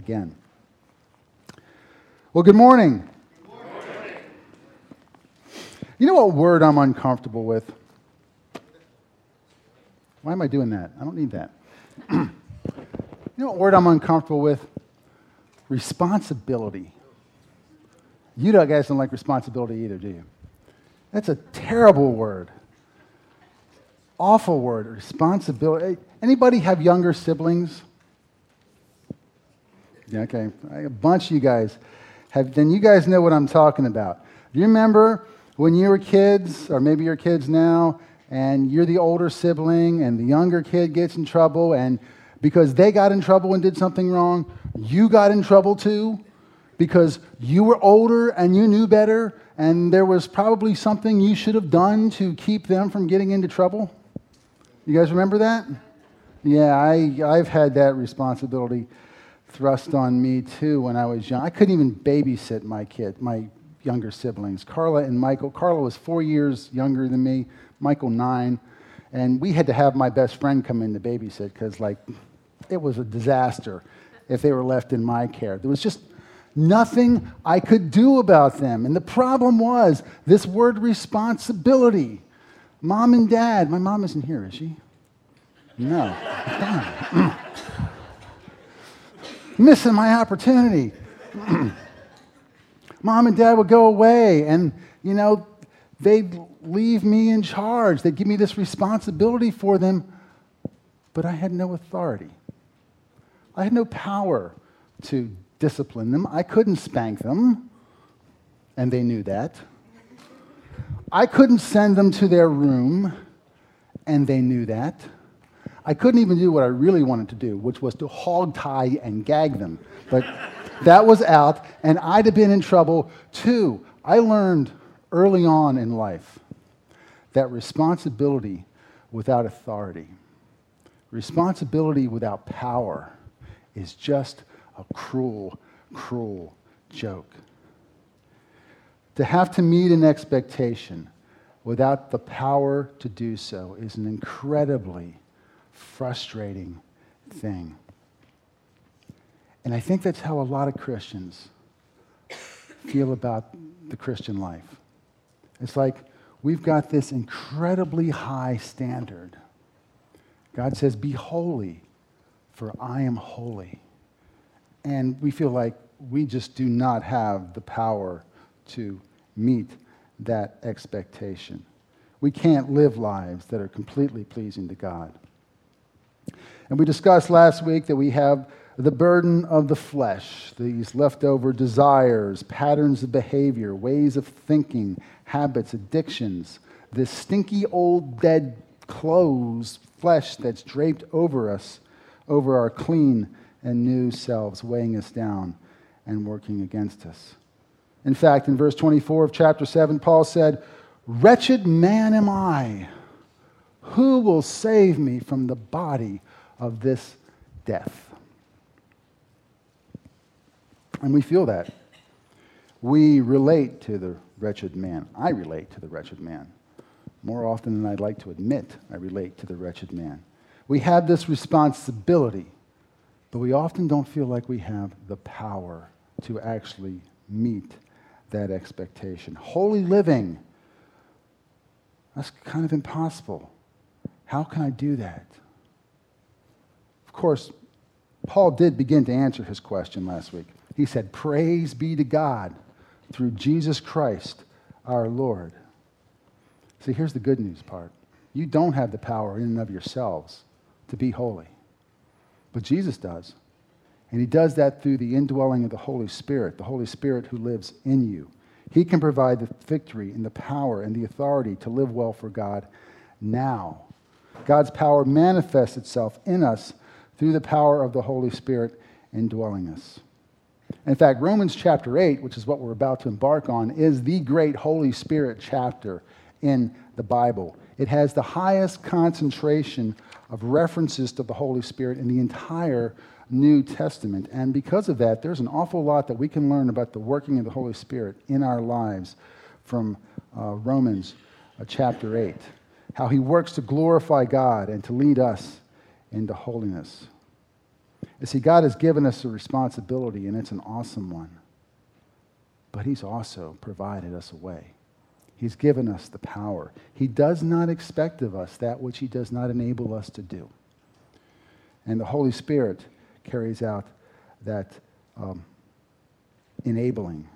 again. Well, good morning. Good morning. You know what word I'm uncomfortable with? Why am I doing that? I don't need that. You know what word I'm uncomfortable with? Responsibility. You guys don't like responsibility either, do you? That's a terrible word. Awful word, responsibility. Anybody have younger siblings? Yeah, okay. A bunch of you guys have, then you guys know what I'm talking about. Do you remember when you were kids, or maybe you're kids now, and you're the older sibling, and the younger kid gets in trouble, and because they got in trouble and did something wrong, you got in trouble too? Because you were older and you knew better, and there was probably something you should have done to keep them from getting into trouble? You guys remember that? Yeah, I've had that responsibility thrust on me too when I was young. I couldn't even babysit my younger siblings, Carla and Michael. Carla was 4 years younger than me, Michael 9, and we had to have my best friend come in to babysit because, it was a disaster if they were left in my care. There was just nothing I could do about them. And the problem was this word responsibility. Mom and Dad, my mom isn't here, is she? No. Missing my opportunity. Mom and Dad would go away and, they'd leave me in charge. They'd give me this responsibility for them, but I had no authority. I had no power to discipline them. I couldn't spank them, and they knew that. I couldn't send them to their room, and they knew that. I couldn't even do what I really wanted to do, which was to hog tie and gag them. But that was out, and I'd have been in trouble too. I learned early on in life that responsibility without authority, responsibility without power, is just a cruel, cruel joke. To have to meet an expectation without the power to do so is an incredibly frustrating thing. And I think that's how a lot of Christians feel about the Christian life. It's like we've got this incredibly high standard. God says, "Be holy, for I am holy." And we feel like we just do not have the power to meet that expectation. We can't live lives that are completely pleasing to God. And we discussed last week that we have the burden of the flesh, these leftover desires, patterns of behavior, ways of thinking, habits, addictions, this stinky old dead clothes, flesh that's draped over us, over our clean and new selves, weighing us down and working against us. In fact, in verse 24 of chapter 7, Paul said, "Wretched man am I. Who will save me from the body of this death?" And we feel that. We relate to the wretched man. I relate to the wretched man. More often than I'd like to admit, I relate to the wretched man. We have this responsibility, but we often don't feel like we have the power to actually meet that expectation. Holy living, that's kind of impossible. How can I do that? Of course, Paul did begin to answer his question last week. He said, "Praise be to God through Jesus Christ our Lord." See, here's the good news part. You don't have the power in and of yourselves to be holy. But Jesus does. And he does that through the indwelling of the Holy Spirit who lives in you. He can provide the victory and the power and the authority to live well for God now. God's power manifests itself in us through the power of the Holy Spirit indwelling us. In fact, Romans chapter 8, which is what we're about to embark on, is the great Holy Spirit chapter in the Bible. It has the highest concentration of references to the Holy Spirit in the entire New Testament. And because of that, there's an awful lot that we can learn about the working of the Holy Spirit in our lives from Romans chapter 8. How he works to glorify God and to lead us into holiness. You see, God has given us a responsibility, and it's an awesome one. But he's also provided us a way. He's given us the power. He does not expect of us that which he does not enable us to do. And the Holy Spirit carries out that enabling.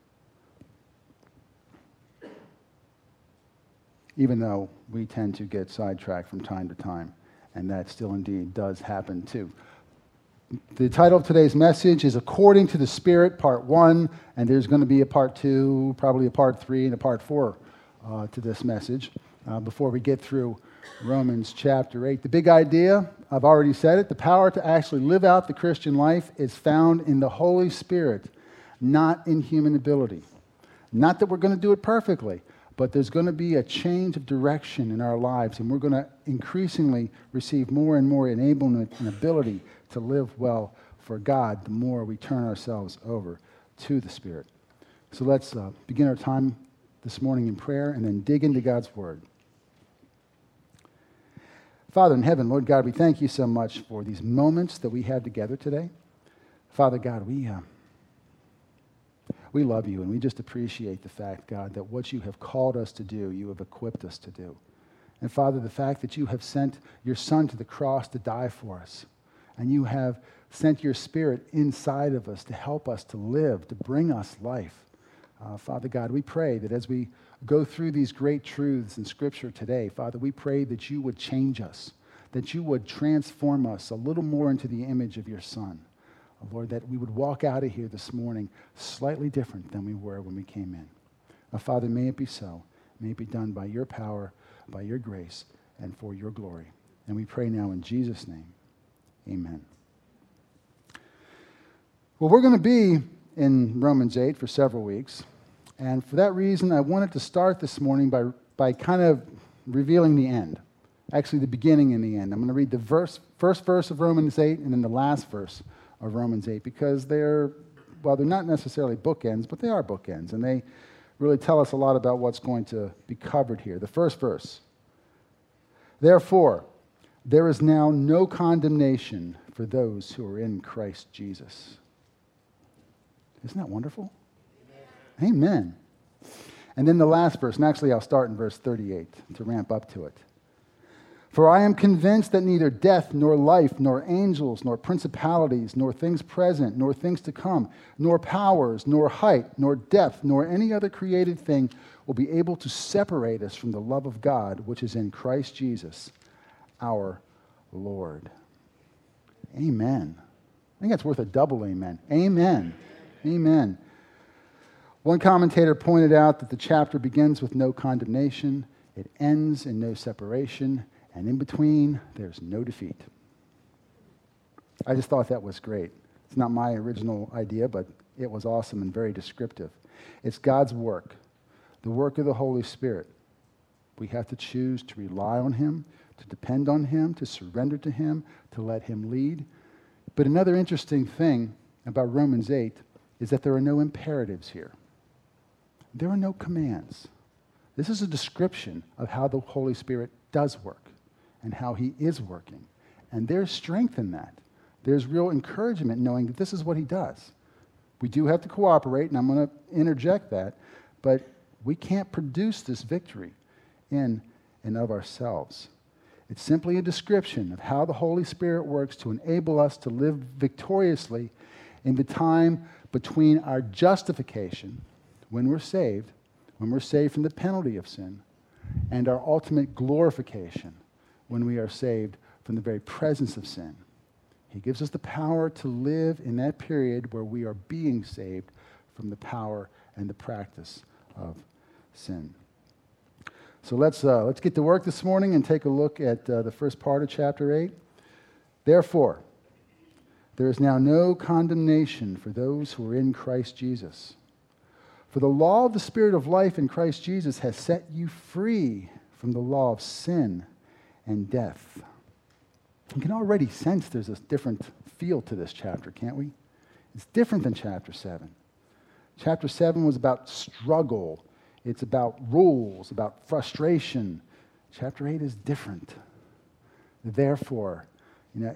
Even though we tend to get sidetracked from time to time, and that still indeed does happen too. The title of today's message is According to the Spirit, Part 1, and there's going to be a Part 2, probably a Part 3, and a Part 4 to this message before we get through Romans chapter 8. The big idea, I've already said it, the power to actually live out the Christian life is found in the Holy Spirit, not in human ability. Not that we're going to do it perfectly, but there's going to be a change of direction in our lives, and we're going to increasingly receive more and more enablement and ability to live well for God the more we turn ourselves over to the Spirit. So let's begin our time this morning in prayer and then dig into God's Word. Father in heaven, Lord God, we thank you so much for these moments that we had together today. Father God, we love you, and we just appreciate the fact, God, that what you have called us to do, you have equipped us to do. And Father, the fact that you have sent your Son to the cross to die for us, and you have sent your Spirit inside of us to help us to live, to bring us life. Father God, we pray that as we go through these great truths in Scripture today, Father, we pray that you would change us, that you would transform us a little more into the image of your Son. Lord, that we would walk out of here this morning slightly different than we were when we came in. Father, may it be so. May it be done by your power, by your grace, and for your glory. And we pray now in Jesus' name. Amen. Well, we're going to be in Romans 8 for several weeks. And for that reason, I wanted to start this morning by kind of revealing the end. Actually, the beginning and the end. I'm going to read the first verse of Romans 8 and then the last verse of Romans 8, because they're not necessarily bookends, but they are bookends, and they really tell us a lot about what's going to be covered here. The first verse, therefore, there is now no condemnation for those who are in Christ Jesus. Isn't that wonderful? Amen. Amen. And then the last verse, and actually I'll start in verse 38 to ramp up to it. For I am convinced that neither death, nor life, nor angels, nor principalities, nor things present, nor things to come, nor powers, nor height, nor depth, nor any other created thing will be able to separate us from the love of God, which is in Christ Jesus, our Lord. Amen. I think that's worth a double amen. Amen. Amen. One commentator pointed out that the chapter begins with no condemnation, it ends in no separation, and in between, there's no defeat. I just thought that was great. It's not my original idea, but it was awesome and very descriptive. It's God's work, the work of the Holy Spirit. We have to choose to rely on him, to depend on him, to surrender to him, to let him lead. But another interesting thing about Romans 8 is that there are no imperatives here. There are no commands. This is a description of how the Holy Spirit does work and how he is working. And there's strength in that. There's real encouragement knowing that this is what he does. We do have to cooperate, and I'm going to interject that, but we can't produce this victory in and of ourselves. It's simply a description of how the Holy Spirit works to enable us to live victoriously in the time between our justification, when we're saved from the penalty of sin, and our ultimate glorification, when we are saved from the very presence of sin. He gives us the power to live in that period where we are being saved from the power and the practice of sin. So let's get to work this morning and take a look at the first part of chapter 8. Therefore, there is now no condemnation for those who are in Christ Jesus. For the law of the Spirit of life in Christ Jesus has set you free from the law of sin and death. You can already sense there's a different feel to this chapter, can't we? It's different than chapter 7. Chapter 7 was about struggle. It's about rules, about frustration. Chapter 8 is different. Therefore,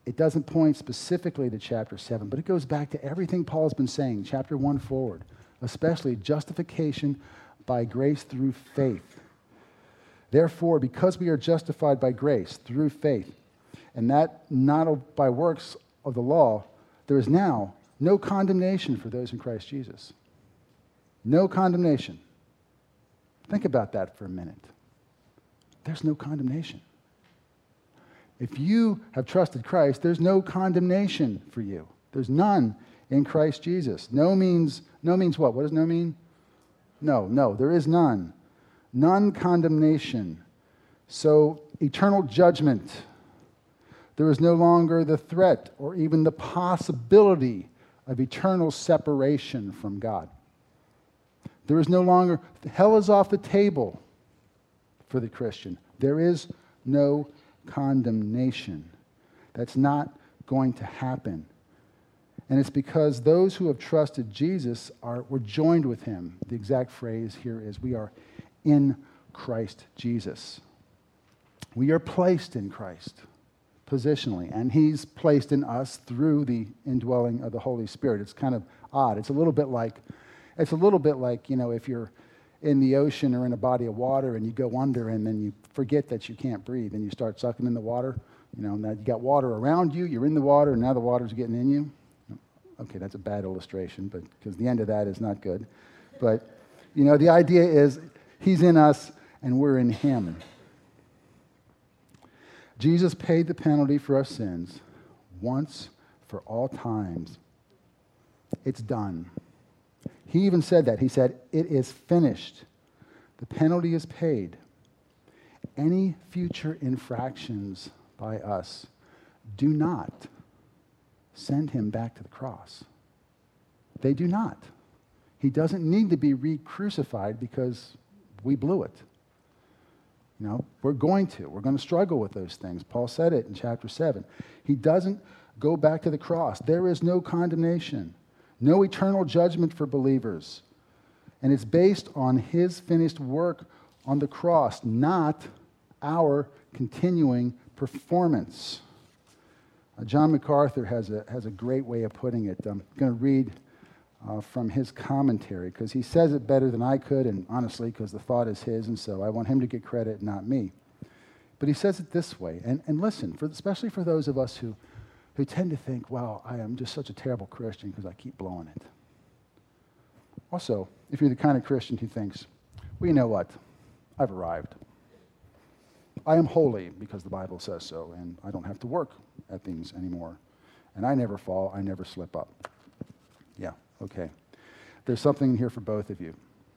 it doesn't point specifically to chapter 7, but it goes back to everything Paul's been saying, chapter 1 forward, especially justification by grace through faith. Therefore, because we are justified by grace through faith, and that not by works of the law, there is now no condemnation for those in Christ Jesus. No condemnation. Think about that for a minute. There's no condemnation. If you have trusted Christ, there's no condemnation for you. There's none in Christ Jesus. No means what? What does no mean? No, there is none. None condemnation. So eternal judgment. There is no longer the threat or even the possibility of eternal separation from God. There is no longer, hell is off the table for the Christian. There is no condemnation. That's not going to happen. And it's because those who have trusted Jesus were joined with him. The exact phrase here is, we are in Christ Jesus. We are placed in Christ positionally, and he's placed in us through the indwelling of the Holy Spirit. It's kind of odd. It's a little bit like, if you're in the ocean or in a body of water and you go under and then you forget that you can't breathe and you start sucking in the water. Now you got water around you, you're in the water, and now the water's getting in you. Okay, that's a bad illustration, but because the end of that is not good. But, the idea is he's in us and we're in him. Jesus paid the penalty for our sins once for all times. It's done. He even said that. He said, it is finished. The penalty is paid. Any future infractions by us do not send him back to the cross. They do not. He doesn't need to be re-crucified because we blew it. We're going to struggle with those things. Paul said it in chapter 7. He doesn't go back to the cross. There is no condemnation, no eternal judgment for believers. And it's based on his finished work on the cross, not our continuing performance. John MacArthur has a great way of putting it. I'm going to read from his commentary, because he says it better than I could, and honestly, because the thought is his, and so I want him to get credit, not me. But he says it this way, and listen, especially for those of us who tend to think, well, I am just such a terrible Christian because I keep blowing it. Also, if you're the kind of Christian who thinks, well, you know what? I've arrived. I am holy because the Bible says so, and I don't have to work at things anymore. And I never fall, I never slip up. Yeah, okay. There's something here for both of you.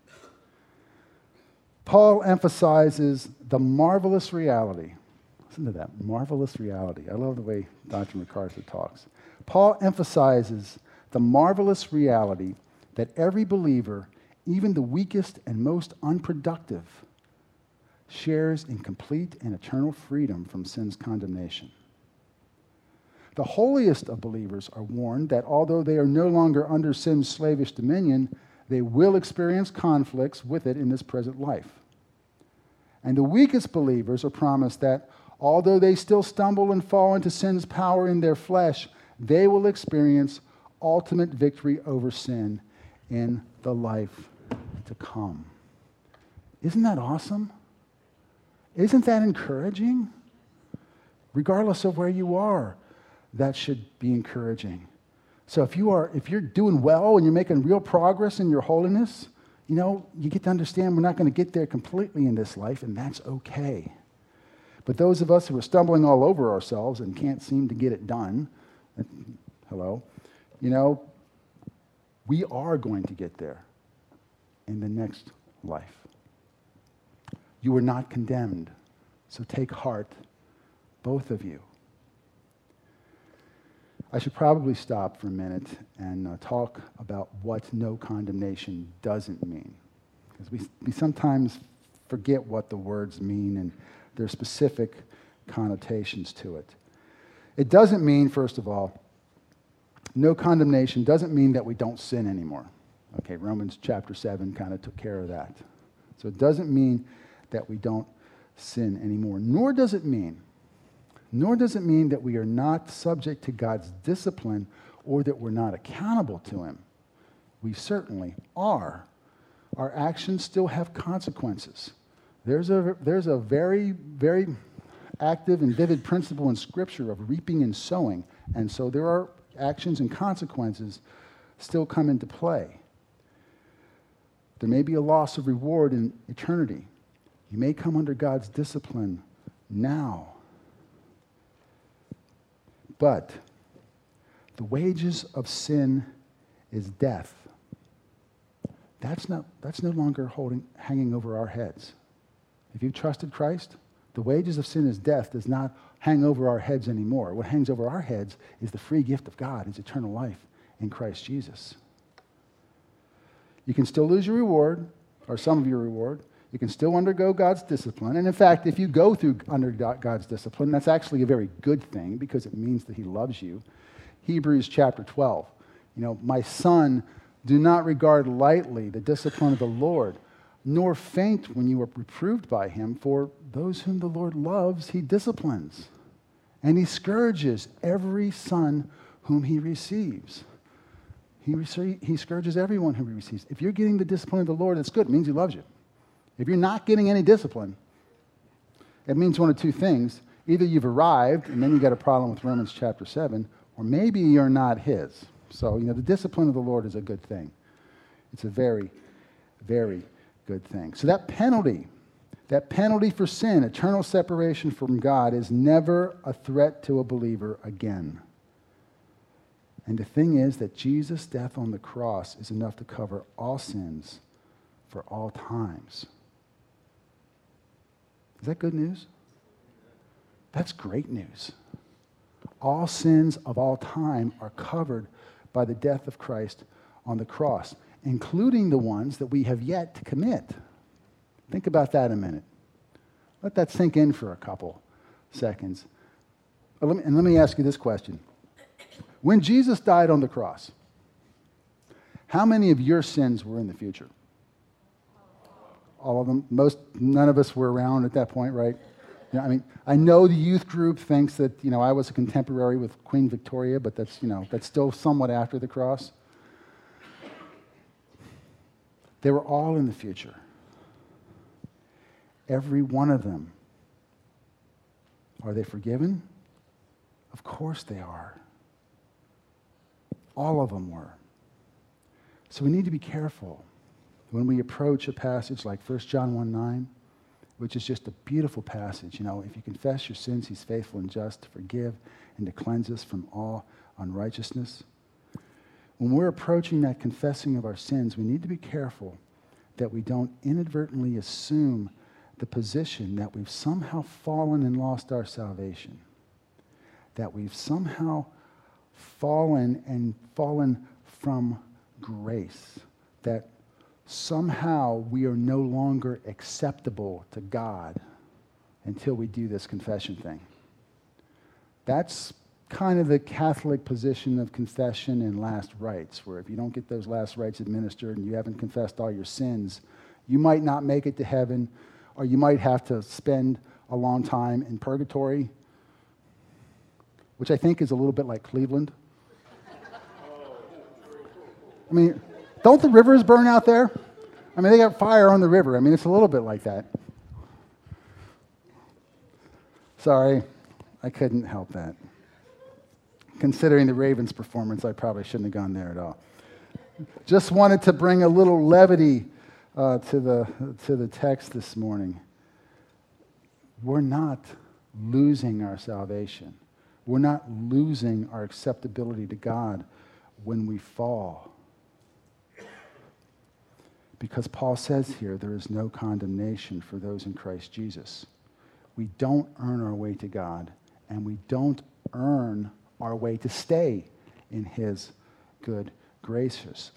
Paul emphasizes the marvelous reality. Listen to that, marvelous reality. I love the way Dr. MacArthur talks. Paul emphasizes the marvelous reality that every believer, even the weakest and most unproductive, shares in complete and eternal freedom from sin's condemnation. The holiest of believers are warned that although they are no longer under sin's slavish dominion, they will experience conflicts with it in this present life. And the weakest believers are promised that although they still stumble and fall into sin's power in their flesh, they will experience ultimate victory over sin in the life to come. Isn't that awesome? Isn't that encouraging? Regardless of where you are, that should be encouraging. So if you're doing well and you're making real progress in your holiness, you get to understand we're not going to get there completely in this life, and that's okay. But those of us who are stumbling all over ourselves and can't seem to get it done, hello, we are going to get there in the next life. You are not condemned, so take heart, both of you. I should probably stop for a minute and talk about what no condemnation doesn't mean. Because we sometimes forget what the words mean, and there are specific connotations to it. It doesn't mean, first of all, no condemnation doesn't mean that we don't sin anymore. Okay, Romans chapter 7 kind of took care of that. So it doesn't mean that we don't sin anymore, nor does it mean nor does it mean that we are not subject to God's discipline or that we're not accountable to him. We certainly are. Our actions still have consequences. There's a very, very active and vivid principle in Scripture of reaping and sowing, and so there are actions and consequences still come into play. There may be a loss of reward in eternity. You may come under God's discipline now. But the wages of sin is death. That's no longer hanging over our heads. If you've trusted Christ, the wages of sin is death does not hang over our heads anymore. What hangs over our heads is the free gift of God, is eternal life in Christ Jesus. You can still lose your reward, or some of your reward. You can still undergo God's discipline. And in fact, if you go through under God's discipline, that's actually a very good thing because it means that he loves you. Hebrews chapter 12. My son, do not regard lightly the discipline of the Lord, nor faint when you are reproved by him, for those whom the Lord loves, he disciplines, and he scourges every son whom he receives. He scourges everyone whom he receives. If you're getting the discipline of the Lord, that's good. It means he loves you. If you're not getting any discipline, it means one of two things. Either you've arrived, and then you got a problem with Romans chapter 7, or maybe you're not his. So, the discipline of the Lord is a good thing. It's a very, very good thing. So that penalty for sin, eternal separation from God, is never a threat to a believer again. And the thing is that Jesus' death on the cross is enough to cover all sins for all times. Is that good news? That's great news. All sins of all time are covered by the death of Christ on the cross, including the ones that we have yet to commit. Think about that a minute. Let that sink in for a couple seconds. Let me ask you this question. When Jesus died on the cross, how many of your sins were in the future? All of them. None of us were around at that point, right? I know the youth group thinks that, I was a contemporary with Queen Victoria, but that's still somewhat after the cross. They were all in the future. Every one of them. Are they forgiven? Of course they are. All of them were. So we need to be careful when we approach a passage like 1 John 1:9, which is just a beautiful passage. If you confess your sins, he's faithful and just to forgive and to cleanse us from all unrighteousness. When we're approaching that confessing of our sins, we need to be careful that we don't inadvertently assume the position that we've somehow fallen and lost our salvation, that we've somehow fallen from grace, that somehow we are no longer acceptable to God until we do this confession thing. That's kind of the Catholic position of confession and last rites, where if you don't get those last rites administered and you haven't confessed all your sins, you might not make it to heaven, or you might have to spend a long time in purgatory, which I think is a little bit like Cleveland. Don't the rivers burn out there? They got fire on the river. It's a little bit like that. Sorry, I couldn't help that. Considering the Ravens' performance, I probably shouldn't have gone there at all. Just wanted to bring a little levity to the text this morning. We're not losing our salvation. We're not losing our acceptability to God when we fall. Because Paul says here, there is no condemnation for those in Christ Jesus. We don't earn our way to God, and we don't earn our way to stay in his good graces.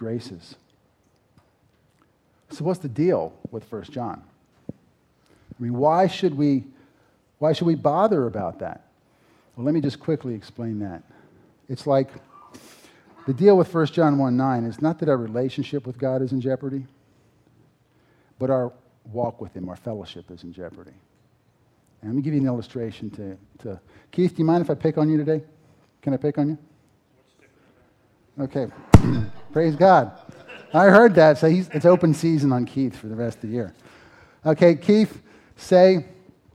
So what's the deal with 1 John? Why should we bother about that? Well, let me just quickly explain that. It's like the deal with 1 John 1:9 is not that our relationship with God is in jeopardy, but our walk with him, our fellowship is in jeopardy. And let me give you an illustration to Keith, do you mind if I pick on you today? Can I pick on you? Okay. Praise God. I heard that. So it's open season on Keith for the rest of the year. Okay, Keith, say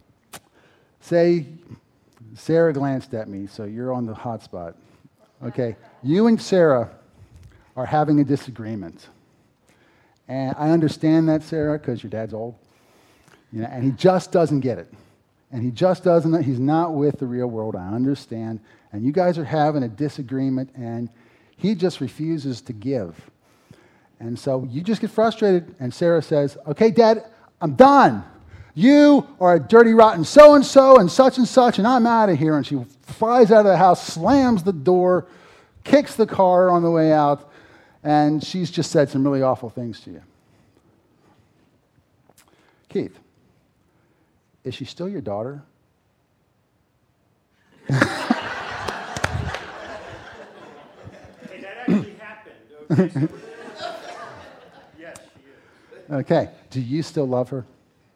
Sarah glanced at me, so you're on the hot spot. Okay, you and Sarah are having a disagreement. And I understand that, Sarah, because your dad's old. And he just doesn't get it. And he's not with the real world, I understand. And you guys are having a disagreement, and he just refuses to give. And so you just get frustrated, and Sarah says, okay, Dad, I'm done. You are a dirty, rotten so-and-so and such, and I'm out of here. And she flies out of the house, slams the door, kicks the car on the way out, and she's just said some really awful things to you. Keith, is she still your daughter? Hey, that actually happened. Okay, so yes, she is. Okay. Do you still love her?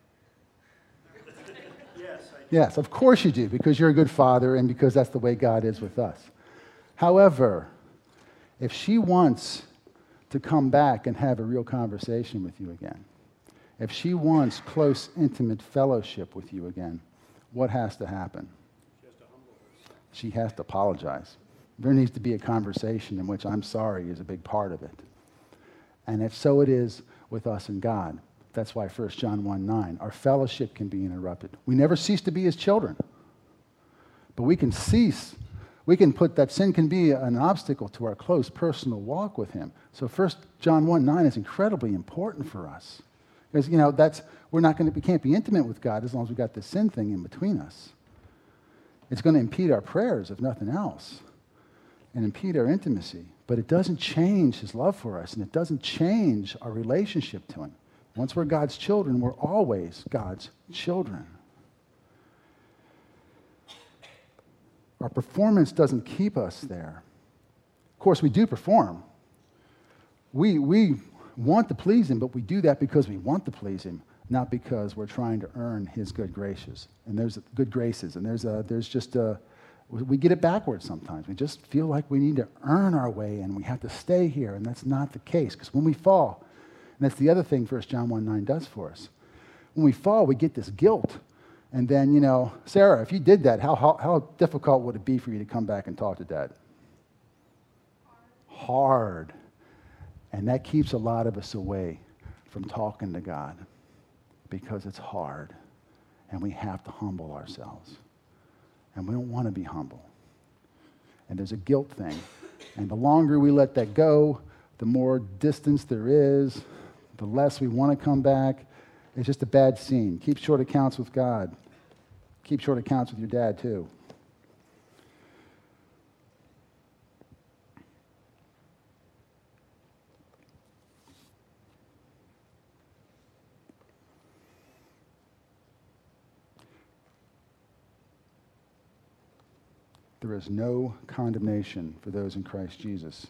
Yes, I do. Yes, of course you do, because you're a good father and because that's the way God is with us. However, if she wants to come back and have a real conversation with you again, if she wants close, intimate fellowship with you again, what has to happen? She has to humble herself. She has to apologize. There needs to be a conversation in which I'm sorry is a big part of it. And if so it is with us and God. That's why 1 John 1:9, our fellowship can be interrupted. We never cease to be his children. But we can put that sin can be an obstacle to our close personal walk with him. So 1 John 1:9 is incredibly important for us. Because, we can't be intimate with God as long as we've got this sin thing in between us. It's going to impede our prayers, if nothing else, and impede our intimacy. But it doesn't change his love for us, and it doesn't change our relationship to him. Once we're God's children, we're always God's children. Our performance doesn't keep us there. Of course, we do perform. We want to please him, but we do that because we want to please him, not because we're trying to earn his good graces. And there's good graces, and we get it backwards sometimes. We just feel like we need to earn our way, and we have to stay here, and that's not the case. Because when we fall, and that's the other thing 1 John 1:9 does for us. When we fall, we get this guilt. And then, Sarah, if you did that, how difficult would it be for you to come back and talk to Dad? Hard. And that keeps a lot of us away from talking to God because it's hard. And we have to humble ourselves. And we don't want to be humble. And there's a guilt thing. And the longer we let that go, the more distance there is, the less we want to come back. It's just a bad scene. Keep short accounts with God. Keep short accounts with your dad, too. There is no condemnation for those in Christ Jesus.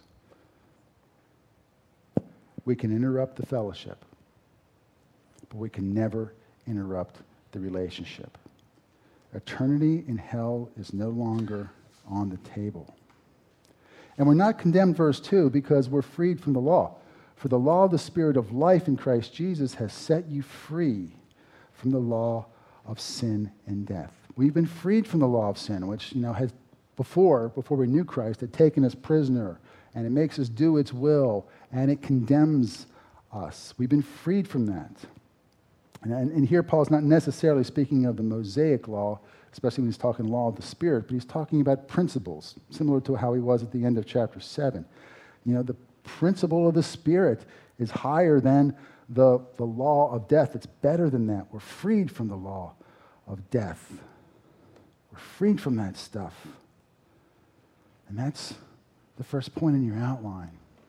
We can interrupt the fellowship, but we can never interrupt the relationship. Eternity in hell is no longer on the table. And we're not condemned, verse 2, because we're freed from the law. For the law of the Spirit of life in Christ Jesus has set you free from the law of sin and death. We've been freed from the law of sin, which, has before we knew Christ, had taken us prisoner, and it makes us do its will, and it condemns us. We've been freed from that. And here Paul's not necessarily speaking of the Mosaic law, especially when he's talking law of the Spirit, but he's talking about principles, similar to how he was at the end of chapter 7. The principle of the Spirit is higher than the law of death. It's better than that. We're freed from the law of death. We're freed from that stuff. And that's the first point in your outline.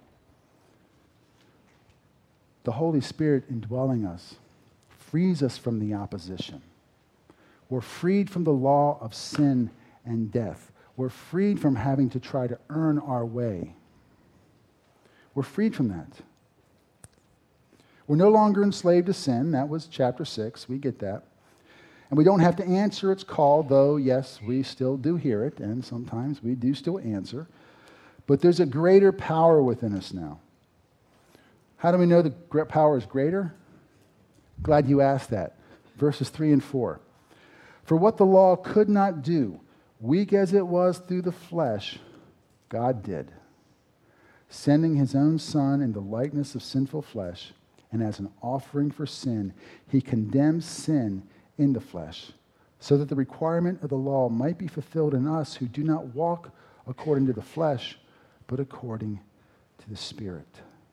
The Holy Spirit indwelling us frees us from the opposition. We're freed from the law of sin and death. We're freed from having to try to earn our way. We're freed from that. We're no longer enslaved to sin. That was chapter 6. We get that. And we don't have to answer its call, though, yes, we still do hear it, and sometimes we do still answer. But there's a greater power within us now. How do we know the power is greater? Glad you asked that. Verses 3 and 4. For what the law could not do, weak as it was through the flesh, God did, sending his own Son in the likeness of sinful flesh, and as an offering for sin, he condemns sin in the flesh, so that the requirement of the law might be fulfilled in us who do not walk according to the flesh, but according to the Spirit.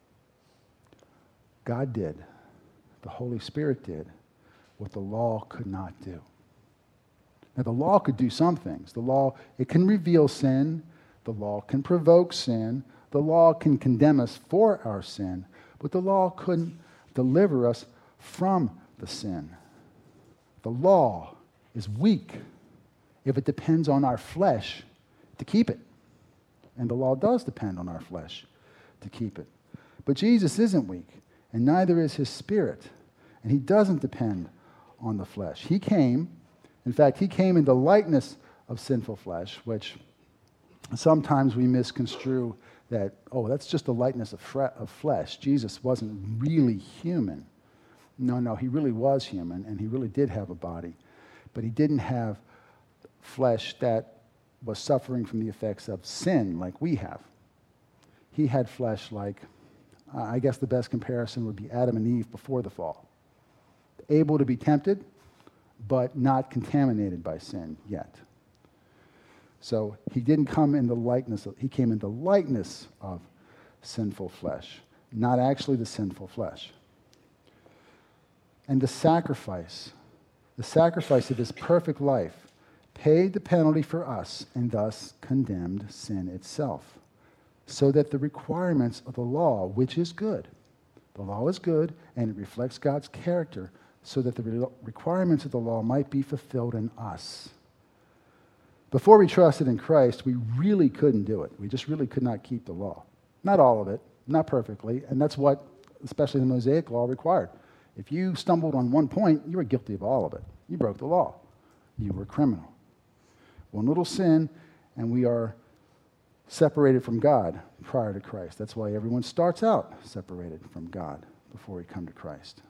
God did, the Holy Spirit did, what the law could not do. Now, the law could do some things. The law, it can reveal sin. The law can provoke sin. The law can condemn us for our sin. But the law couldn't deliver us from the sin. The law is weak if it depends on our flesh to keep it. And the law does depend on our flesh to keep it. But Jesus isn't weak, and neither is his Spirit. And he doesn't depend on the flesh. He came, in fact, he came in the likeness of sinful flesh, which sometimes we misconstrue that, oh, that's just the likeness of flesh. Jesus wasn't really human. No, he really was human, and he really did have a body. But he didn't have flesh that was suffering from the effects of sin like we have. He had flesh like, I guess the best comparison would be Adam and Eve before the fall. Able to be tempted, but not contaminated by sin yet. So he didn't come in the likeness of, he came in the likeness of sinful flesh, not actually the sinful flesh. And the sacrifice of his perfect life paid the penalty for us and thus condemned sin itself, so that the requirements of the law, which is good, the law is good and it reflects God's character, so that the requirements of the law might be fulfilled in us. Before we trusted in Christ, we really couldn't do it. We just really could not keep the law. Not all of it, not perfectly, and that's what, especially the Mosaic law, required. If you stumbled on one point, you were guilty of all of it. You broke the law. You were a criminal. One little sin, and we are separated from God prior to Christ. That's why everyone starts out separated from God before we come to Christ.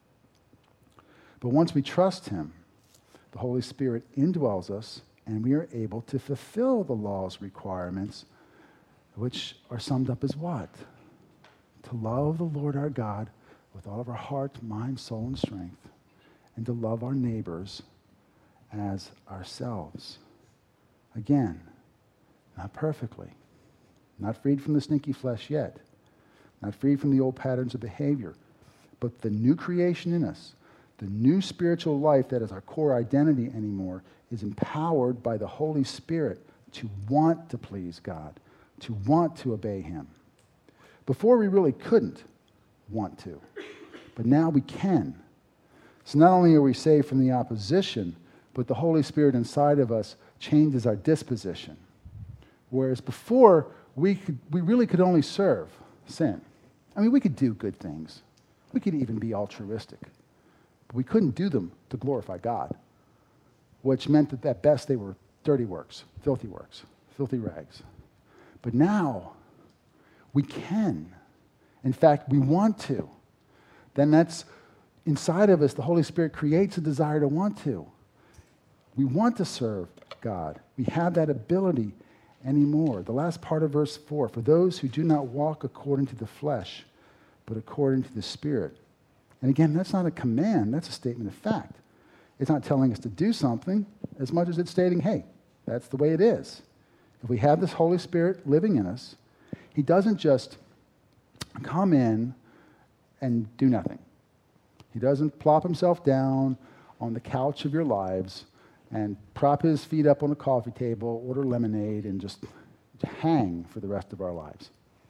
But once we trust him, the Holy Spirit indwells us, and we are able to fulfill the law's requirements, which are summed up as what? To love the Lord our God with all of our heart, mind, soul, and strength, and to love our neighbors as ourselves. Again, not perfectly, not freed from the stinky flesh yet, not freed from the old patterns of behavior, but the new creation in us, the new spiritual life that is our core identity anymore, is empowered by the Holy Spirit to want to please God, to want to obey him. Before we really couldn't want to, but now we can. So not only are we saved from the opposition, but the Holy Spirit inside of us changes our disposition. Whereas before, we really could only serve sin. I mean, we could do good things. We could even be altruistic. But we couldn't do them to glorify God, which meant that at best they were dirty works, filthy rags. But now, we can. In fact, we want to. Then that's inside of us, the Holy Spirit creates a desire to want to. We want to serve God. We have that ability anymore. The last part of verse 4, for those who do not walk according to the flesh, but according to the Spirit. And again, that's not a command, that's a statement of fact. It's not telling us to do something as much as it's stating, hey, that's the way it is. If we have this Holy Spirit living in us, he doesn't just come in and do nothing. He doesn't plop himself down on the couch of your lives and prop his feet up on a coffee table, order lemonade, and just hang for the rest of our lives.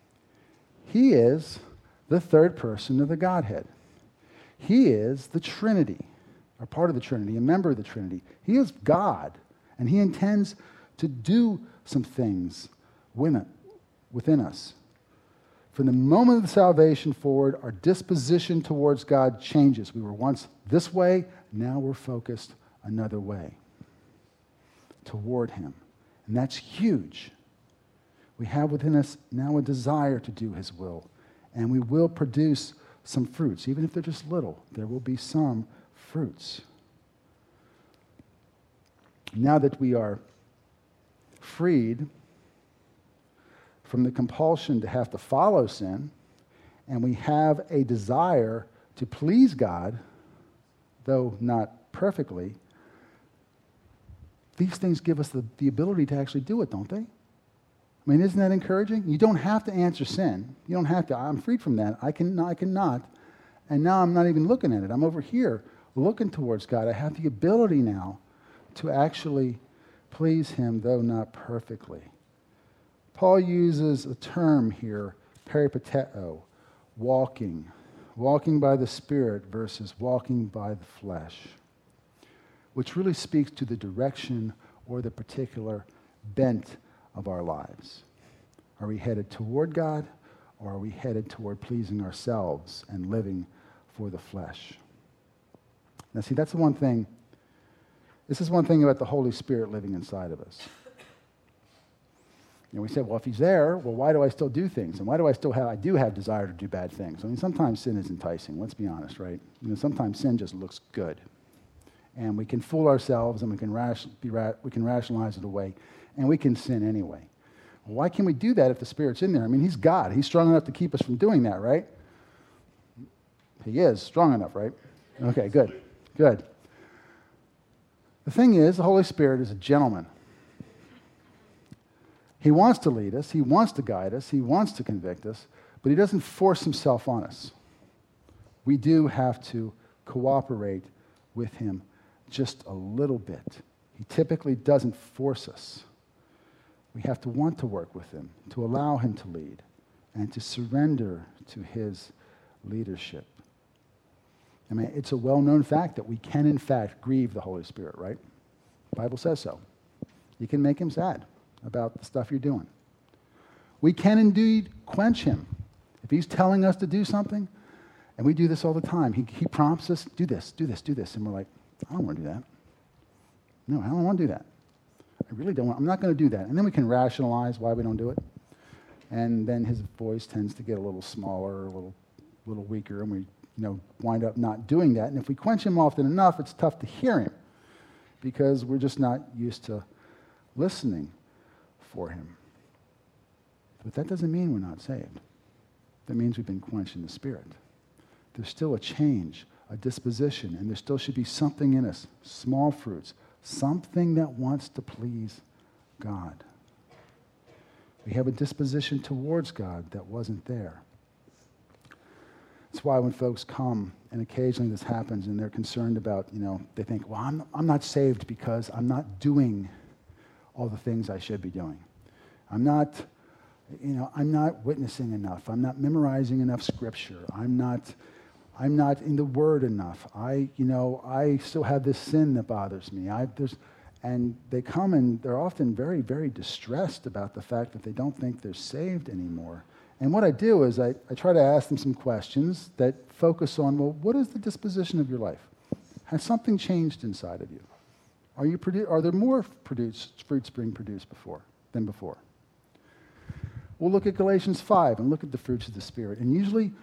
He is the third person of the Godhead. He is the Trinity, or part of the Trinity, a member of the Trinity. He is God, and he intends to do some things within us. From the moment of salvation forward, our disposition towards God changes. We were once this way, now we're focused another way toward him. And that's huge. We have within us now a desire to do his will, and we will produce some fruits. Even if they're just little, there will be some fruits. Now that we are freed from the compulsion to have to follow sin, and we have a desire to please God, though not perfectly, these things give us the ability to actually do it, don't they? I mean, isn't that encouraging? You don't have to answer sin. You don't have to. I'm freed from that. I cannot. And now I'm not even looking at it. I'm over here looking towards God. I have the ability now to actually please him, though not perfectly. Paul uses a term here, peripateo, walking by the Spirit versus walking by the flesh, which really speaks to the direction or the particular bent of our lives. Are we headed toward God, or are we headed toward pleasing ourselves and living for the flesh? Now, see, that's the one thing. This is one thing about the Holy Spirit living inside of us. You know, we said, well, if he's there, well, why do I still do things? And why do I do have desire to do bad things? I mean, sometimes sin is enticing, let's be honest, right? You know, sometimes sin just looks good. And we can fool ourselves, and we can rationalize it away, and we can sin anyway. Well, why can we do that if the Spirit's in there? I mean, he's God. He's strong enough to keep us from doing that, right? He is strong enough, right? Okay, good. The thing is, the Holy Spirit is a gentleman. He wants to lead us. He wants to guide us. He wants to convict us, but he doesn't force himself on us. We do have to cooperate with him just a little bit. He typically doesn't force us. We have to want to work with him, to allow him to lead, and to surrender to his leadership. I mean, it's a well-known fact that we can, in fact, grieve the Holy Spirit, right? The Bible says so. You can make him sad about the stuff you're doing. We can indeed quench him. If he's telling us to do something, and we do this all the time, he prompts us, do this, and we're like, I don't want to do that. No, I don't want to do that. I really don't want, I'm not going to do that. And then we can rationalize why we don't do it. And then his voice tends to get a little smaller, a little weaker, and we wind up not doing that. And if we quench him often enough, it's tough to hear him because we're just not used to listening for him. But that doesn't mean we're not saved. That means we've been quenched in the Spirit. There's still a change, a disposition, and there still should be something in us, small fruits, something that wants to please God. We have a disposition towards God that wasn't there. That's why when folks come, and occasionally this happens, and they're concerned about, they think, well, I'm not saved because I'm not doing all the things I should be doing. I'm not witnessing enough. I'm not memorizing enough scripture. I'm not in the Word enough. I still have this sin that bothers me. And they come and they're often very, very distressed about the fact that they don't think they're saved anymore. And what I do is I try to ask them some questions that focus on, well, what is the disposition of your life? Has something changed inside of you? Are there more fruits being produced than before? We'll look at Galatians 5 and look at the fruits of the Spirit. And usually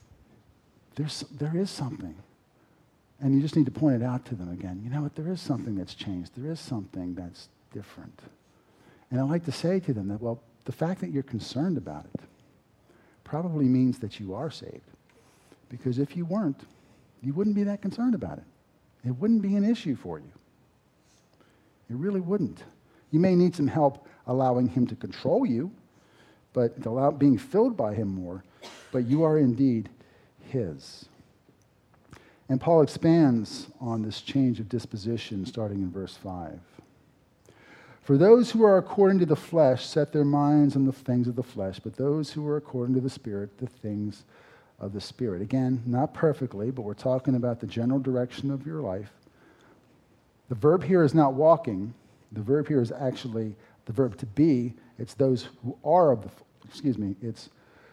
there is something. And you just need to point it out to them again. You know what? There is something that's changed. There is something that's different. And I like to say to them that, well, the fact that you're concerned about it probably means that you are saved. Because if you weren't, you wouldn't be that concerned about it. It wouldn't be an issue for you. It really wouldn't. You may need some help allowing him to control you, but being filled by him more, but you are indeed his. And Paul expands on this change of disposition starting in verse 5. For those who are according to the flesh set their minds on the things of the flesh, but those who are according to the Spirit, the things of the Spirit. Again, not perfectly, but we're talking about the general direction of your life. The verb here is not walking. The verb here is actually the verb to be. It's those who are it's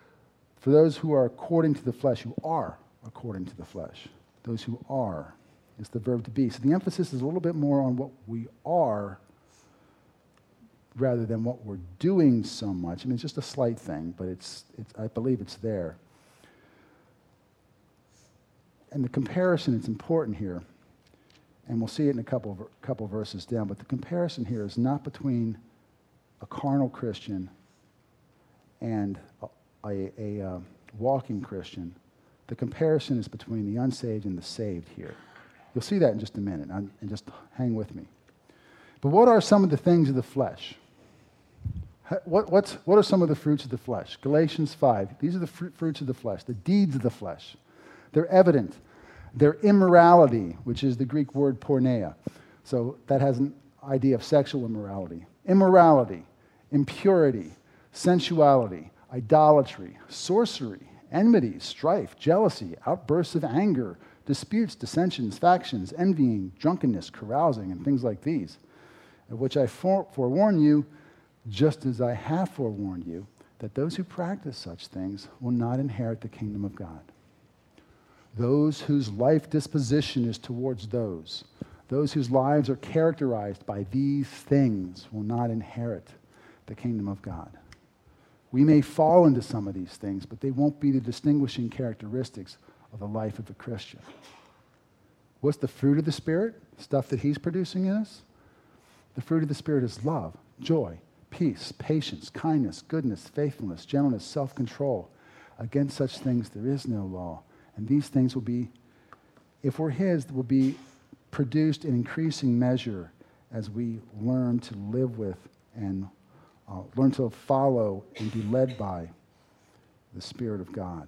for those who are according to the flesh, who are according to the flesh. Those who are. is the verb to be. So the emphasis is a little bit more on what we are rather than what we're doing so much. I mean, it's just a slight thing, but I believe it's there. And the comparison is important here, and we'll see it in a couple verses down, but the comparison here is not between a carnal Christian and a walking Christian. The comparison is between the unsaved and the saved here. You'll see that in just a minute, and just hang with me. But what are some of the things of the flesh? What are some of the fruits of the flesh? Galatians 5. These are the fruits of the flesh, the deeds of the flesh. They're evident. They're immorality, which is the Greek word porneia. So that has an idea of sexual immorality. Immorality, impurity, sensuality, idolatry, sorcery, enmity, strife, jealousy, outbursts of anger, disputes, dissensions, factions, envying, drunkenness, carousing, and things like these, of which I forewarn you, just as I have forewarned you, that those who practice such things will not inherit the kingdom of God. Those whose life disposition is towards those whose lives are characterized by these things will not inherit the kingdom of God. We may fall into some of these things, but they won't be the distinguishing characteristics of the life of a Christian. What's the fruit of the Spirit? Stuff that He's producing in us? The fruit of the Spirit is love, joy, peace, patience, kindness, goodness, faithfulness, gentleness, self-control. Against such things there is no law. And these things will be, if we're His, will be produced in increasing measure as we learn to live with and learn to follow and be led by the Spirit of God.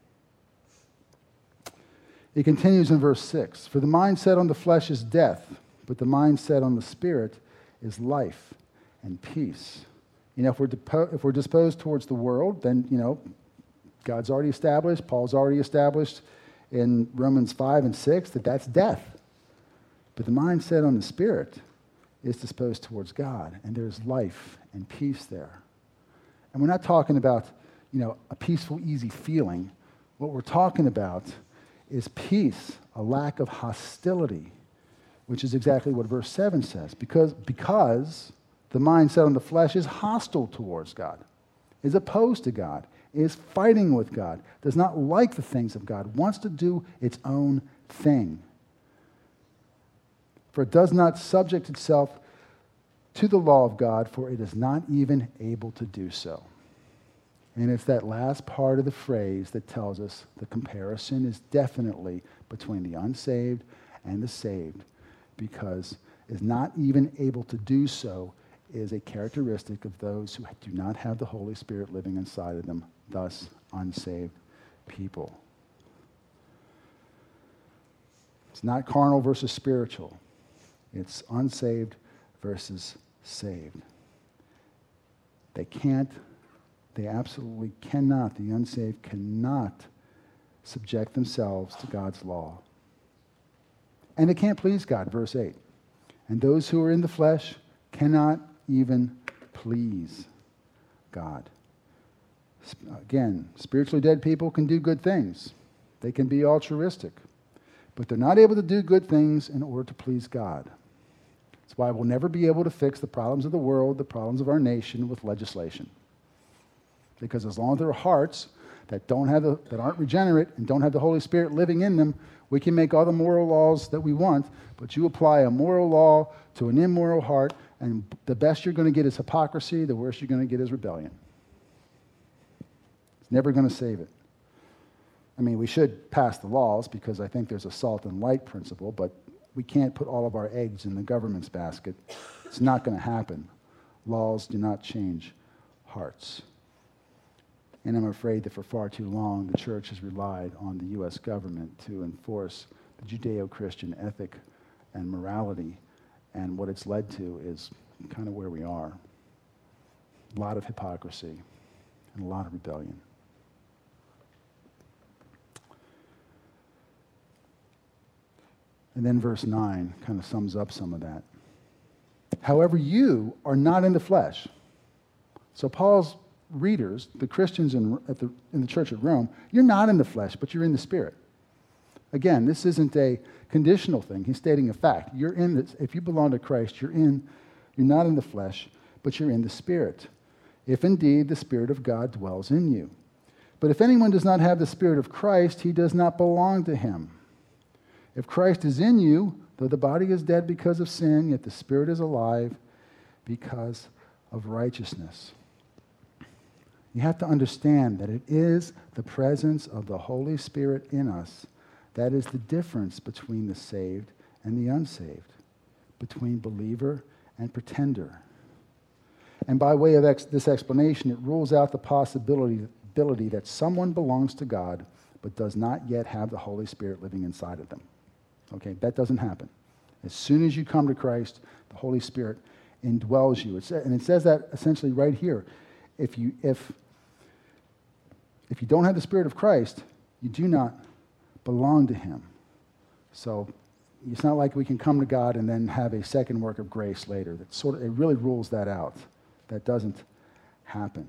It continues in verse 6. For the mind set on the flesh is death, but the mind set on the Spirit is life and peace. You know, if we're disposed towards the world, then, God's already established, Paul's already established in Romans 5 and 6 that that's death. But the mind set on the Spirit is disposed towards God, and there's life and peace there. And we're not talking about, a peaceful, easy feeling. What we're talking about is peace, a lack of hostility, which is exactly what verse 7 says. Because the mind set on the flesh is hostile towards God, is opposed to God, is fighting with God, does not like the things of God, wants to do its own thing. For it does not subject itself to the law of God, for it is not even able to do so. And it's that last part of the phrase that tells us the comparison is definitely between the unsaved and the saved, because is not even able to do so is a characteristic of those who do not have the Holy Spirit living inside of them, thus unsaved people. It's not carnal versus spiritual. It's unsaved versus saved. They absolutely cannot, the unsaved cannot subject themselves to God's law. And they can't please God, verse 8. And those who are in the flesh cannot even please God. Again, spiritually dead people can do good things. They can be altruistic. But they're not able to do good things in order to please God. That's why we'll never be able to fix the problems of the world, the problems of our nation with legislation. Because as long as there are hearts that aren't regenerate and don't have the Holy Spirit living in them, we can make all the moral laws that we want, but you apply a moral law to an immoral heart, and the best you're going to get is hypocrisy, the worst you're going to get is rebellion. It's never going to save it. I mean, we should pass the laws because I think there's a salt and light principle, but we can't put all of our eggs in the government's basket. It's not going to happen. Laws do not change hearts. And I'm afraid that for far too long, the church has relied on the U.S. government to enforce the Judeo-Christian ethic and morality, and what it's led to is kind of where we are. A lot of hypocrisy and a lot of rebellion. And then verse 9 kind of sums up some of that. However, you are not in the flesh. So Paul's readers, the Christians in the church at Rome, you're not in the flesh, but you're in the Spirit. Again, this isn't a conditional thing. He's stating a fact. You're in this. If you belong to Christ, you're not in the flesh, but you're in the Spirit. If indeed the Spirit of God dwells in you. But if anyone does not have the Spirit of Christ, he does not belong to him. If Christ is in you, though the body is dead because of sin, yet the Spirit is alive because of righteousness. You have to understand that it is the presence of the Holy Spirit in us that is the difference between the saved and the unsaved, between believer and pretender. And by way of this explanation, it rules out the possibility that someone belongs to God but does not yet have the Holy Spirit living inside of them. Okay, that doesn't happen. As soon as you come to Christ, the Holy Spirit indwells you. And it says that essentially right here. If you don't have the Spirit of Christ, you do not belong to him. So it's not like we can come to God and then have a second work of grace later. It really rules that out. That doesn't happen.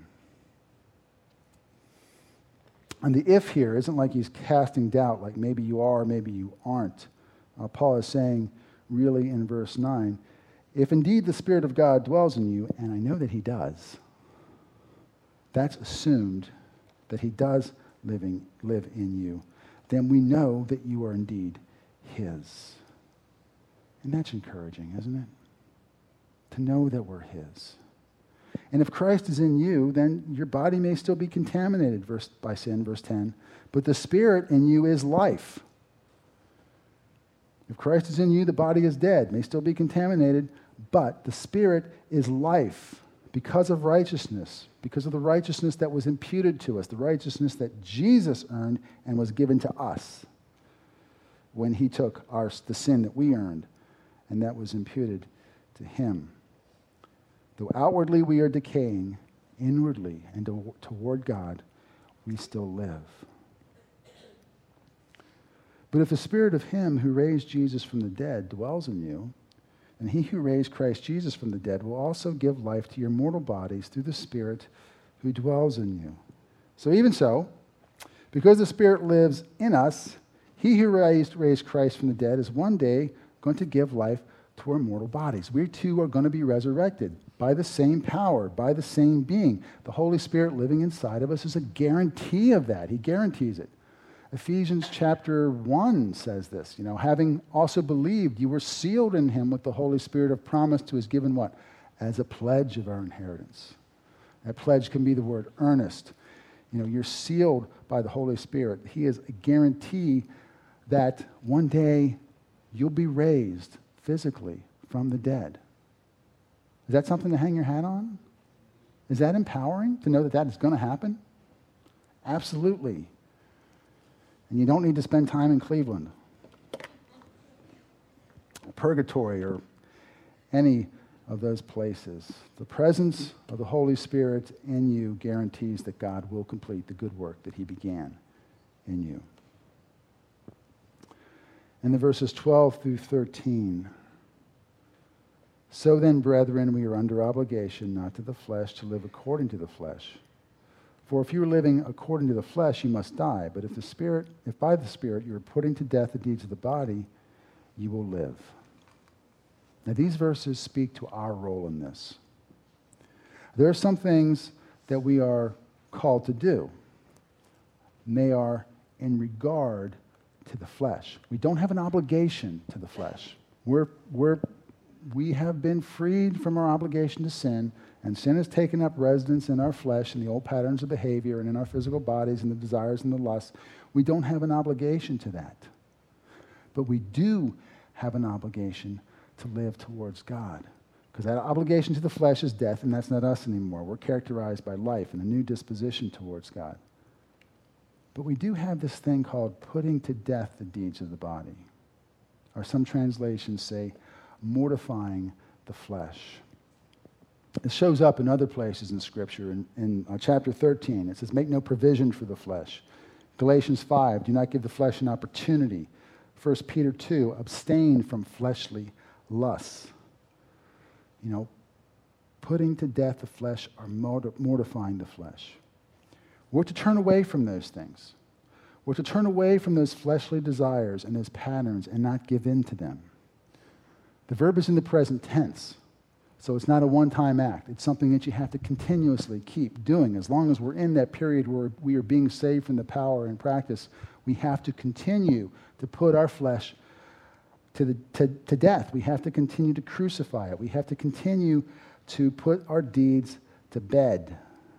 And the if here isn't like he's casting doubt, like maybe you are, maybe you aren't. Paul is saying really in verse 9, if indeed the Spirit of God dwells in you, and I know that he does, that's assumed that he does live in you, then we know that you are indeed his. And that's encouraging, isn't it? To know that we're his. And if Christ is in you, then your body may still be contaminated by sin, verse 10, but the Spirit in you is life. If Christ is in you, the body is dead, may still be contaminated, but the Spirit is life because of righteousness, because of the righteousness that was imputed to us, the righteousness that Jesus earned and was given to us when he took the sin that we earned, and that was imputed to him. Though outwardly we are decaying, inwardly and toward God, we still live. But if the Spirit of him who raised Jesus from the dead dwells in you, then he who raised Christ Jesus from the dead will also give life to your mortal bodies through the Spirit who dwells in you. So even so, because the Spirit lives in us, he who raised Christ from the dead is one day going to give life to our mortal bodies. We too are going to be resurrected by the same power, by the same being. The Holy Spirit living inside of us is a guarantee of that. He guarantees it. Ephesians chapter 1 says this, having also believed, you were sealed in him with the Holy Spirit of promise who is given what? As a pledge of our inheritance. That pledge can be the word earnest. You're sealed by the Holy Spirit. He is a guarantee that one day you'll be raised physically from the dead. Is that something to hang your hat on? Is that empowering to know that that is going to happen? Absolutely. And you don't need to spend time in Cleveland, purgatory, or any of those places. The presence of the Holy Spirit in you guarantees that God will complete the good work that he began in you. In the verses 12 through 13, so then, brethren, we are under obligation, not to the flesh, to live according to the flesh. For if you are living according to the flesh, you must die. But if by the Spirit you are putting to death the deeds of the body, you will live. Now, these verses speak to our role in this. There are some things that we are called to do, and they are in regard to the flesh. We don't have an obligation to the flesh. We have been freed from our obligation to sin, and sin has taken up residence in our flesh and the old patterns of behavior and in our physical bodies and the desires and the lusts. We don't have an obligation to that. But we do have an obligation to live towards God, because that obligation to the flesh is death, and that's not us anymore. We're characterized by life and a new disposition towards God. But we do have this thing called putting to death the deeds of the body. Or some translations say mortifying the flesh. It shows up in other places in Scripture. In chapter 13, it says, make no provision for the flesh. Galatians 5, do not give the flesh an opportunity. 1 Peter 2, abstain from fleshly lusts. Putting to death the flesh or mortifying the flesh. We're to turn away from those things. We're to turn away from those fleshly desires and those patterns and not give in to them. The verb is in the present tense, so it's not a one-time act. It's something that you have to continuously keep doing. As long as we're in that period where we are being saved from the power and practice, we have to continue to put our flesh to death. We have to continue to crucify it. We have to continue to put our deeds to bed.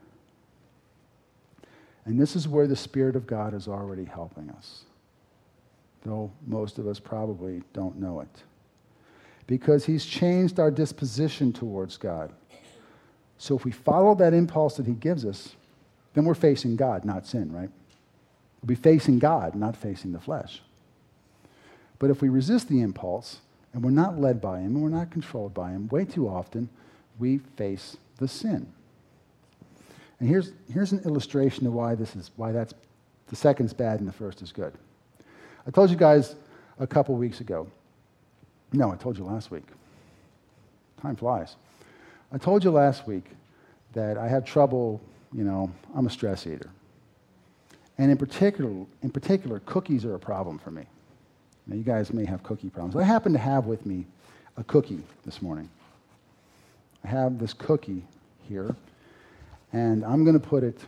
And this is where the Spirit of God is already helping us, though most of us probably don't know it. Because he's changed our disposition towards God. So if we follow that impulse that he gives us, then we're facing God, not sin, right? We'll be facing God, not facing the flesh. But if we resist the impulse, and we're not led by him, and we're not controlled by him, way too often, we face the sin. And here's an illustration of why that's the second's bad and the first is good. I told you guys a couple weeks ago. No, I told you last week. Time flies. I told you last week that I have trouble, I'm a stress eater. And in particular, cookies are a problem for me. Now, you guys may have cookie problems. I happen to have with me a cookie this morning. I have this cookie here, and I'm going to put it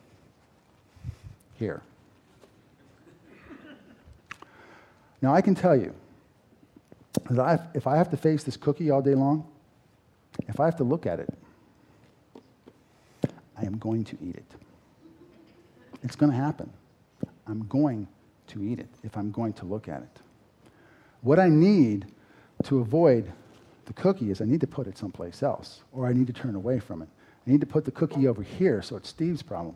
here. Now, I can tell you that if I have to face this cookie all day long, if I have to look at it, I am going to eat it. It's going to happen. I'm going to eat it if I'm going to look at it. What I need to avoid the cookie is I need to put it someplace else, or I need to turn away from it. I need to put the cookie over here so it's Steve's problem.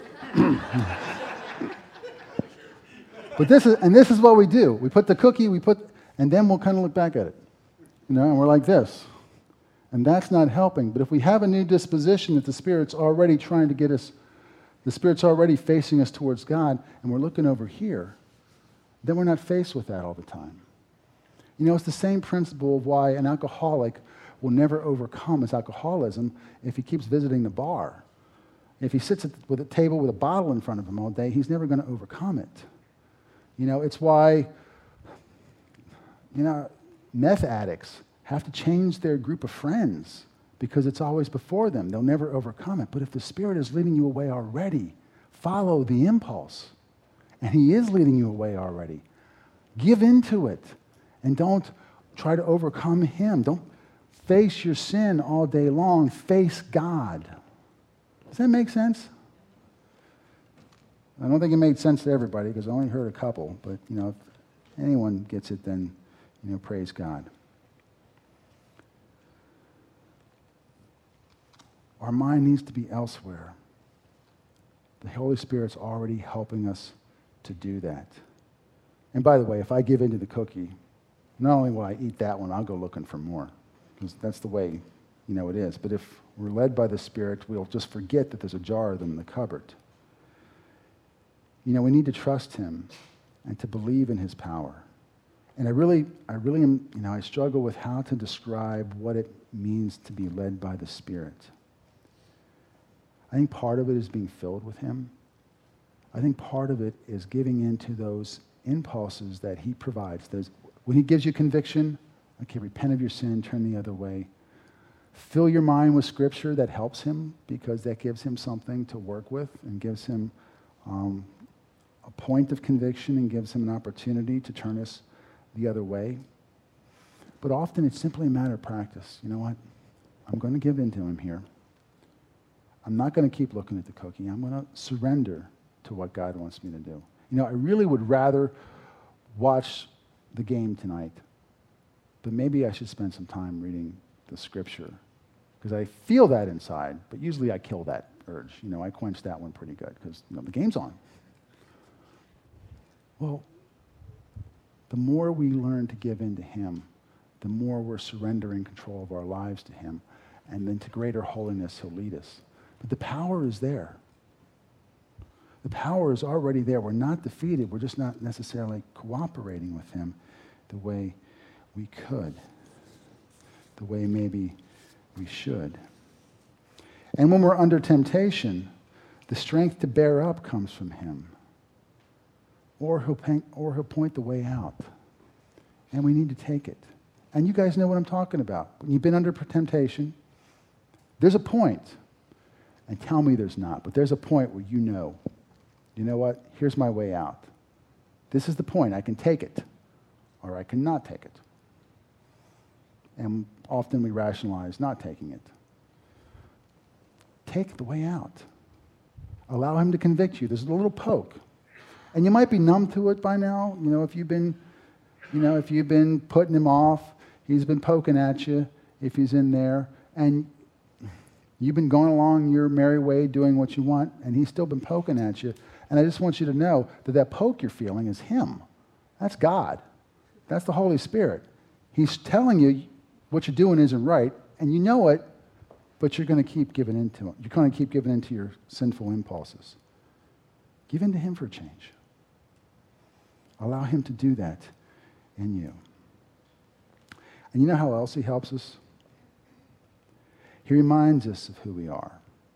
But this is what we do. We put the cookie, and then we'll kind of look back at it. And we're like this. And that's not helping. But if we have a new disposition that the Spirit's already trying to get us, the Spirit's already facing us towards God, and we're looking over here, then we're not faced with that all the time. It's the same principle of why an alcoholic will never overcome his alcoholism if he keeps visiting the bar. If he sits with a table with a bottle in front of him all day, he's never going to overcome it. It's why, meth addicts have to change their group of friends because it's always before them. They'll never overcome it. But if the Spirit is leading you away already, follow the impulse. And he is leading you away already. Give into it. And don't try to overcome him. Don't face your sin all day long. Face God. Does that make sense? I don't think it made sense to everybody because I only heard a couple. But, if anyone gets it, then, praise God. Our mind needs to be elsewhere. The Holy Spirit's already helping us to do that. And by the way, if I give into the cookie, not only will I eat that one, I'll go looking for more. Because that's the way, it is. But if we're led by the Spirit, we'll just forget that there's a jar of them in the cupboard. We need to trust him and to believe in his power. And I really am, I struggle with how to describe what it means to be led by the Spirit. I think part of it is being filled with him. I think part of it is giving into those impulses that he provides. When he gives you conviction, okay, repent of your sin, turn the other way. Fill your mind with Scripture that helps him because that gives him something to work with and gives him a point of conviction and gives him an opportunity to turn us the other way. But often it's simply a matter of practice. You know what? I'm going to give in to him here. I'm not going to keep looking at the cookie. I'm going to surrender to what God wants me to do. I really would rather watch the game tonight, but maybe I should spend some time reading the Scripture because I feel that inside, but usually I kill that urge. I quench that one pretty good because the game's on. Well, the more we learn to give in to him, the more we're surrendering control of our lives to him, and then to greater holiness he'll lead us. But the power is there. The power is already there. We're not defeated. We're just not necessarily cooperating with him the way we could, the way maybe we should. And when we're under temptation, the strength to bear up comes from him. or he'll point the way out. And we need to take it. And you guys know what I'm talking about. When you've been under temptation, there's a point. And tell me there's not, but there's a point where you know what? Here's my way out. This is the point. I can take it, or I cannot take it. And often we rationalize not taking it. Take the way out. Allow him to convict you. There's a little poke. And you might be numb to it by now. If you've been putting him off, he's been poking at you if he's in there. And you've been going along your merry way doing what you want, and he's still been poking at you. And I just want you to know that poke you're feeling is him. That's God. That's the Holy Spirit. He's telling you what you're doing isn't right, and you know it, but you're going to keep giving into it. You're going to keep giving into your sinful impulses. Give in to him for a change. Allow him to do that in you. And you know how else he helps us? He reminds us of who we are.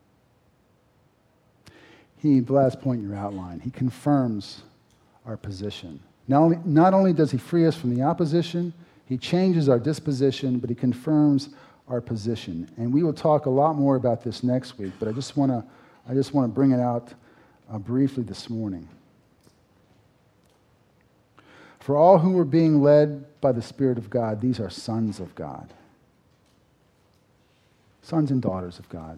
The last point in your outline, he confirms our position. Not only does he free us from the opposition, he changes our disposition, but he confirms our position. And we will talk a lot more about this next week, but I just want to bring it out briefly this morning. For all who are being led by the Spirit of God, these are sons of God. Sons and daughters of God.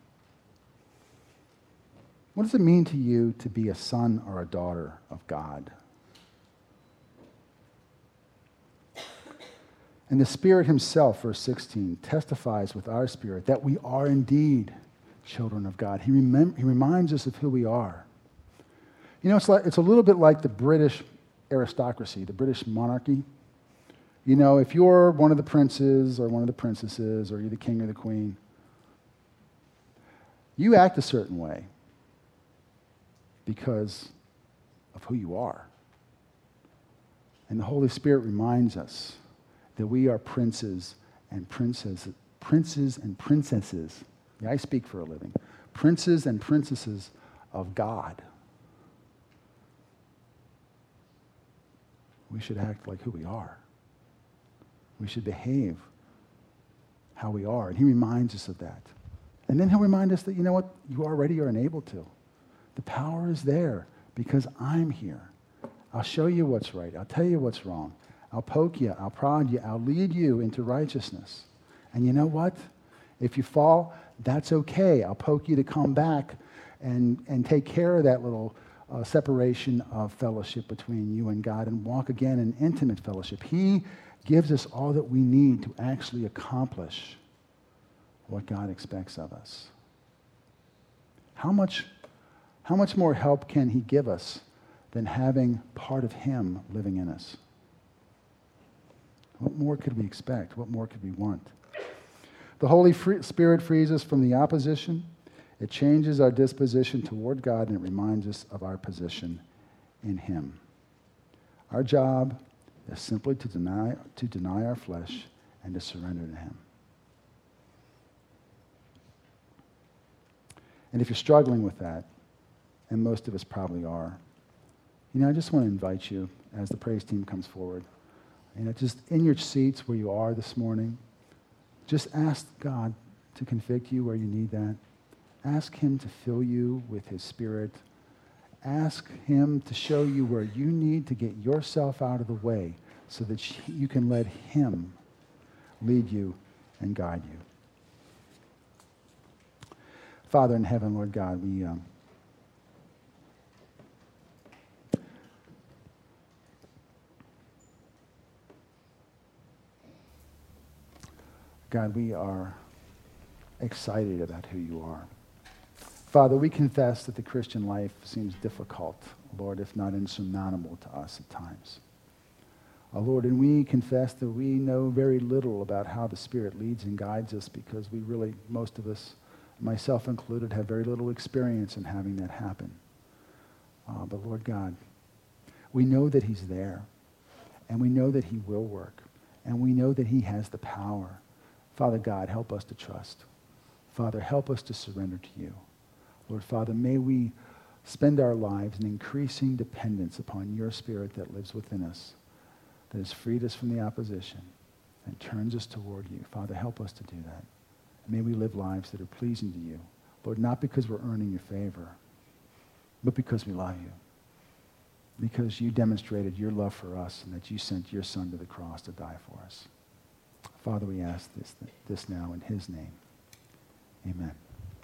What does it mean to you to be a son or a daughter of God? And the Spirit himself, verse 16, testifies with our spirit that we are indeed children of God. He reminds us of who we are. It's a little bit like the British aristocracy, the British monarchy. If you're one of the princes or one of the princesses, or you're the king or the queen, you act a certain way because of who you are. And the Holy Spirit reminds us that we are princes and princesses. Yeah, I speak for a living. Princes and princesses of God. We should act like who we are. We should behave how we are. And he reminds us of that. And then he'll remind us that, you already are enabled to. The power is there because I'm here. I'll show you what's right. I'll tell you what's wrong. I'll poke you. I'll prod you. I'll lead you into righteousness. And you know what? If you fall, that's okay. I'll poke you to come back and take care of that little separation of fellowship between you and God and walk again in intimate fellowship. He gives us all that we need to actually accomplish what God expects of us. How much more help can he give us than having part of him living in us? What more could we expect? What more could we want? The Holy Spirit frees us from the opposition. It changes our disposition toward God, and it reminds us of our position in him. Our job is simply to deny our flesh and to surrender to him. And if you're struggling with that, and most of us probably are, I just want to invite you as the praise team comes forward, just in your seats where you are this morning, just ask God to convict you where you need that. Ask him to fill you with his Spirit. Ask him to show you where you need to get yourself out of the way so that you can let him lead you and guide you. Father in heaven, Lord God, we are excited about who you are. Father, we confess that the Christian life seems difficult, Lord, if not insurmountable to us at times. Lord, and we confess that we know very little about how the Spirit leads and guides us because we really, most of us, myself included, have very little experience in having that happen. But Lord God, we know that he's there, and we know that he will work, and we know that he has the power. Father God, help us to trust. Father, help us to surrender to you. Lord Father, may we spend our lives in increasing dependence upon your Spirit that lives within us, that has freed us from the opposition and turns us toward you. Father, help us to do that. And may we live lives that are pleasing to you. Lord, not because we're earning your favor, but because we love you. Because you demonstrated your love for us and that you sent your Son to the cross to die for us. Father, we ask this now in his name. Amen.